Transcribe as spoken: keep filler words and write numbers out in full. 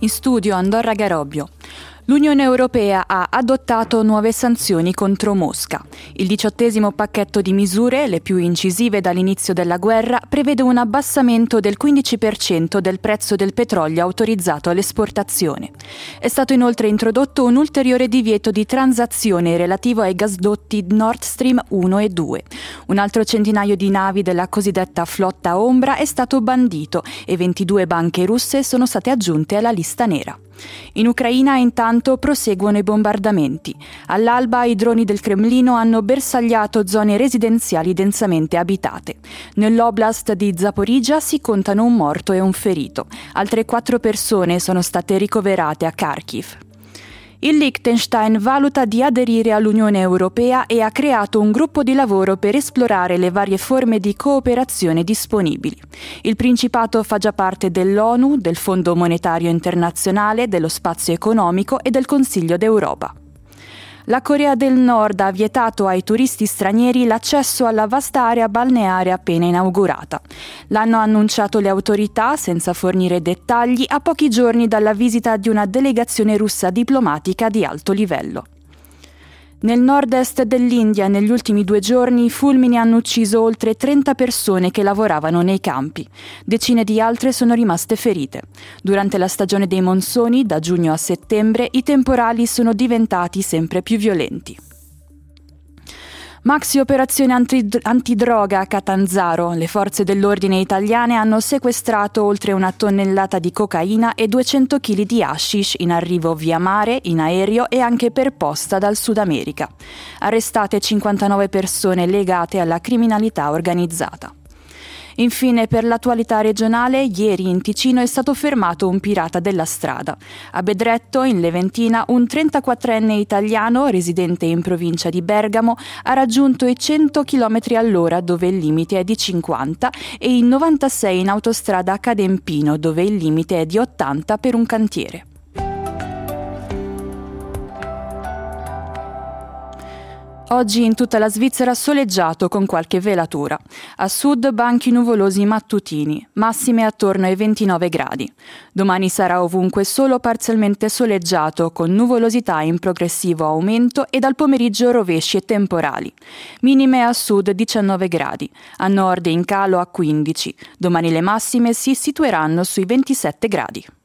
In studio Andorra Garobbio. L'Unione Europea ha adottato nuove sanzioni contro Mosca. Il diciottesimo pacchetto di misure, le più incisive dall'inizio della guerra, prevede un abbassamento del quindici per cento del prezzo del petrolio autorizzato all'esportazione. È stato inoltre introdotto un ulteriore divieto di transazione relativo ai gasdotti Nord Stream uno e due. Un altro centinaio di navi della cosiddetta flotta ombra è stato bandito e ventidue banche russe sono state aggiunte alla lista nera. In Ucraina intanto proseguono i bombardamenti. All'alba i droni del Cremlino hanno bersagliato zone residenziali densamente abitate. Nell'oblast di Zaporizhzhia si contano un morto e un ferito. Altre quattro persone sono state ricoverate a Kharkiv. Il Liechtenstein valuta di aderire all'Unione Europea e ha creato un gruppo di lavoro per esplorare le varie forme di cooperazione disponibili. Il Principato fa già parte dell'ONU, del Fondo Monetario Internazionale, dello Spazio Economico e del Consiglio d'Europa. La Corea del Nord ha vietato ai turisti stranieri l'accesso alla vasta area balneare appena inaugurata. L'hanno annunciato le autorità, senza fornire dettagli, a pochi giorni dalla visita di una delegazione russa diplomatica di alto livello. Nel nord-est dell'India negli ultimi due giorni i fulmini hanno ucciso oltre trenta persone che lavoravano nei campi. Decine di altre sono rimaste ferite. Durante la stagione dei monsoni, da giugno a settembre, i temporali sono diventati sempre più violenti. Maxi operazione antidroga a Catanzaro. Le forze dell'ordine italiane hanno sequestrato oltre una tonnellata di cocaina e duecento chili di hashish in arrivo via mare, in aereo e anche per posta dal Sud America. Arrestate cinquantanove persone legate alla criminalità organizzata. Infine, per l'attualità regionale, ieri in Ticino è stato fermato un pirata della strada. A Bedretto, in Leventina, un trentaquattrenne italiano, residente in provincia di Bergamo, ha raggiunto i cento chilometri all'ora dove il limite è di cinquanta e i novantasei in autostrada a Cadempino dove il limite è di ottanta per un cantiere. Oggi in tutta la Svizzera soleggiato con qualche velatura. A sud banchi nuvolosi mattutini, massime attorno ai ventinove gradi. Domani sarà ovunque solo parzialmente soleggiato con nuvolosità in progressivo aumento e dal pomeriggio rovesci e temporali. Minime a sud diciannove gradi, a nord in calo a quindici. Domani le massime si situeranno sui ventisette gradi.